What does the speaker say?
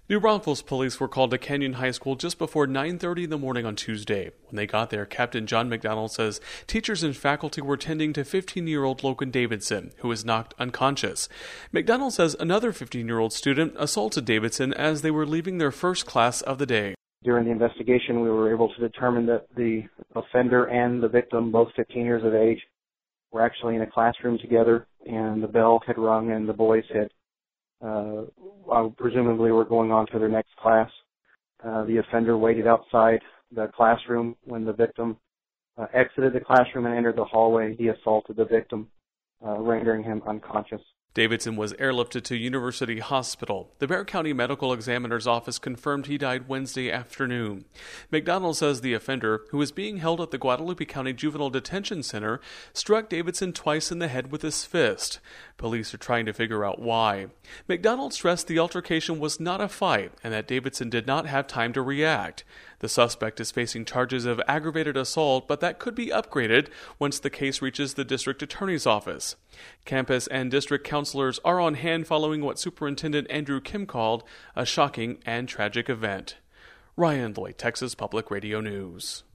New Braunfels police were called to Canyon High School just before 9:30 in the morning on Tuesday. When they got there, Captain John McDonald says teachers and faculty were tending to 15-year-old Logan Davidson, who was knocked unconscious. McDonald says another 15-year-old student assaulted Davidson as they were leaving their first class of the day. During the investigation, we were able to determine that the offender and the victim, both 15 years of age, were actually in a classroom together, and the bell had rung and the boys had presumably were going on to their next class. The offender waited outside the classroom. When the victim exited the classroom and entered the hallway, he assaulted the victim, rendering him unconscious. Davidson was airlifted to University Hospital. The Bexar County Medical Examiner's Office confirmed he died Wednesday afternoon. McDonald says the offender, who was being held at the Guadalupe County Juvenile Detention Center, struck Davidson twice in the head with his fist. Police are trying to figure out why. McDonald stressed the altercation was not a fight and that Davidson did not have time to react. The suspect is facing charges of aggravated assault, but that could be upgraded once the case reaches the district attorney's office. Campus and district counselors are on hand following what Superintendent Andrew Kim called a shocking and tragic event. Ryan Lloyd, Texas Public Radio News.